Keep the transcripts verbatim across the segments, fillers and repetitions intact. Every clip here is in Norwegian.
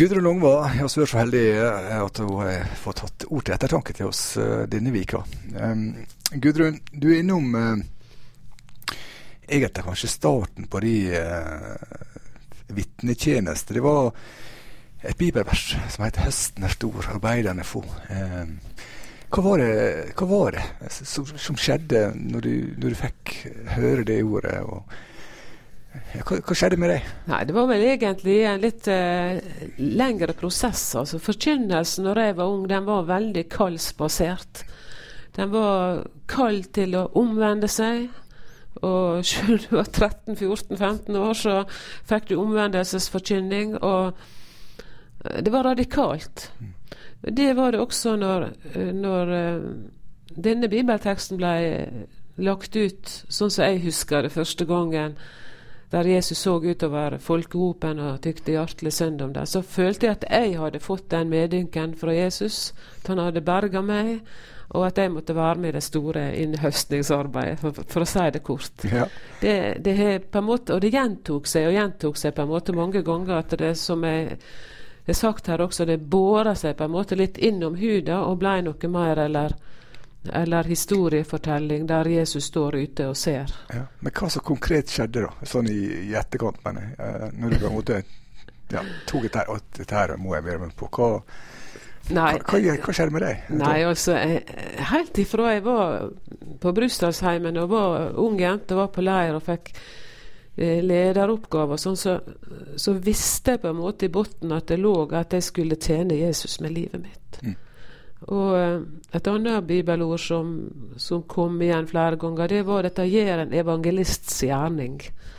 Gudrun Longva, jeg er så heldig at hun har fått tatt ord til ettertanke til oss uh, denne vika. Um, Gudrun, du er innom uh, egentlig kanskje starten på de uh, vittnetjenester. Det var et bibelvers som heter «Høsten er stor, arbeiderne få». Um, hva var det, hva var det som, som skjedde når du, når du fikk høre det ordet? Og Ja, hva, hva skjedde med deg? Nei, det var vel egentlig en litt uh, lengre prosess. Altså, forkynnelsen når jeg var ung, den var veldig kallsbasert. Den var kall til å omvende seg. Og selv du var tretten, fjorten, femten år, så fikk du omvendelsesforkynning. Og det var radikalt. Mm. Det var det også når, når uh, denne bibelteksten ble lagt ut, sånn som jeg husker det første gangen, der Jesus så utover folkehopen og tykte hjertelig synd om det, så følte jeg at jeg hadde fått den medynken fra Jesus, at han hadde berget meg, og at jeg måtte være med i det store innhøstningsarbeidet, for, for å si det kort. Ja. Det, det er på en måte, og det gjentok seg, og gjentok seg på en måte mange ganger, at det som jeg har sagt her også, det båret seg på en måte litt innom huda, og ble noe mer, eller eller historiefortelling der Jesus står ute og ser. Ja, men hva så konkret skjedde da, sånn i, i etterkant, men uh, når du på en måte ja, tog et her, og dette her må jeg være med på, hva, nei, hva, hva, hva skjedde med deg? Nei, altså, jeg, helt ifra jeg var på Brustadsheimen og var ung jente, var på leir og fikk eh, lederoppgaver, sånn, så, så visste jeg på en måte i botten at det lå at jeg skulle tjene Jesus med livet mitt. Mm. Og et annet bibelord som, som kom igjen flere ganger, det var dette gjør en evangelists gjerning.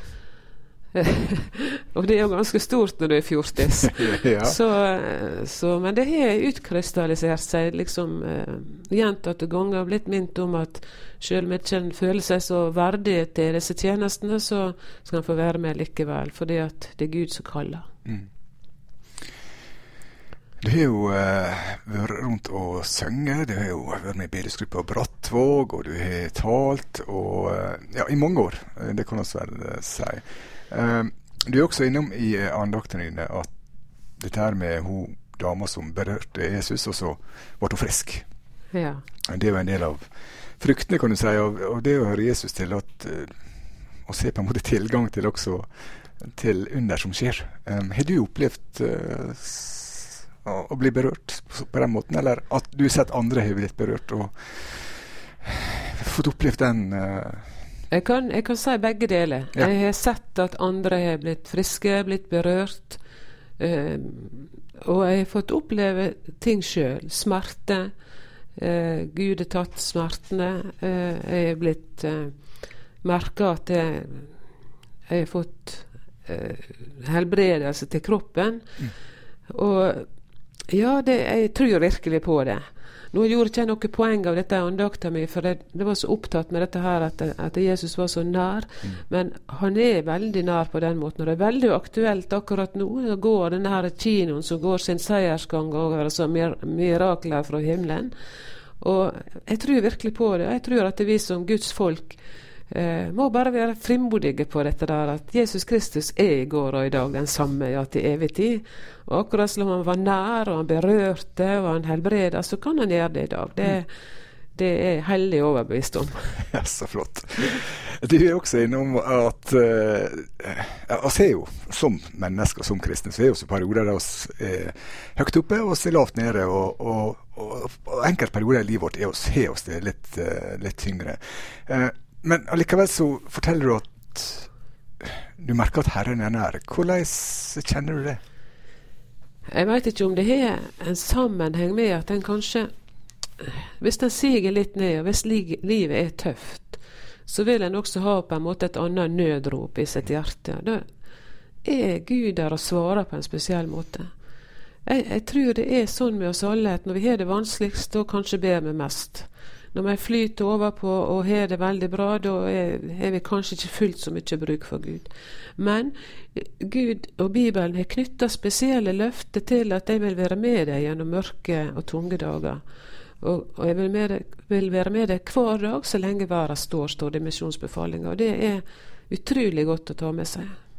Og det er jo ganske stort når du er fjortis. Ja. så, så, men det har utkrystallisert seg liksom uh, gjentatte ganger, blitt minnet om at selv om ikke en føler seg så verdig til disse tjenestene, så skal en få være med likevel, fordi at det er Gud som kaller. Mm. Du har jo uh, vært rundt og synge, du har jo vært med i bedehusgruppa på Brattvåg, og du har talt, og uh, ja, i mange år, det kan også vel uh, si. Uh, du er også innom i uh, andaktene dine at dette her med hun dama som berørte Jesus, og så ble hun frisk. Ja. Det er jo en del av fruktene, kan du si, av, av det å høre Jesus til at uh, å se på en måte tilgang til også til under som skjer. Um, har du opplevd uh, å bli berørt på den måten, eller at du har sett andre har blitt berørt og fått opplevd den uh... jeg, kan, jeg kan si begge deler. Ja. Jeg har sett at andre har blitt friske, blitt berørt, uh, og jeg har fått oppleve ting selv, smerte, uh, Gud har tatt smertene, uh, jeg har blitt uh, merket at jeg, jeg har fått uh, helbredelse til kroppen, mm. og ja, det, jeg tror virkelig på det. Nå gjorde ikke jeg noe poeng av dette andakta mi, for jeg, det var så opptatt med dette her at, at Jesus var så nær, mm. men han er veldig nær på den måten, og det er veldig aktuelt akkurat nå. Det går denne her kinoen som går sin seiersgang over altså mir mirakler fra himmelen, og jeg tror virkelig på det. Jeg tror at vi som Guds folk Eh, må bare være frimodige på dette der, at Jesus Kristus er i går og i dag den samme, ja, til evig tid. Og akkurat som han var nær, og han berørte, og han helbreder, så kan han gjøre det i dag. Det, det er hellig overbevist om. Ja, så flott. Du er også innom at uh, oss er jo, som mennesker, som kristne, så er jo også perioder der oss er høyt oppe, og oss er lavt nede, og, og, og, og enkelte perioder i livet vårt er oss, er oss det litt, uh, litt tyngre. Uh, Men allikevel så forteller du at du merker at Herren er nær. Hvordan kjenner du det? Jeg vet ikke om det er en sammenheng med at en kanskje, hvis den siger litt ned, og hvis li livet er tøft, så vil en også ha på en måte et annet nødrop i sitt hjerte. Da er Gud der og svarer på en spesiell måte. Jeg, jeg tror det er sånn med oss alle, at når vi har det vanskeligst, da kanskje ber vi mest. Når vi flyter over på og har det veldig bra, da er, er vi kanskje ikke fullt så mye bruk for Gud. Men Gud og Bibelen har knyttet spesielle løfter til at jeg vil være med deg gjennom mørke og tunge dager. Og, og jeg vil, med deg, vil være med deg hver dag så lenge verden står, står det misjonsbefalinger. Og det er utrolig godt å ta med seg.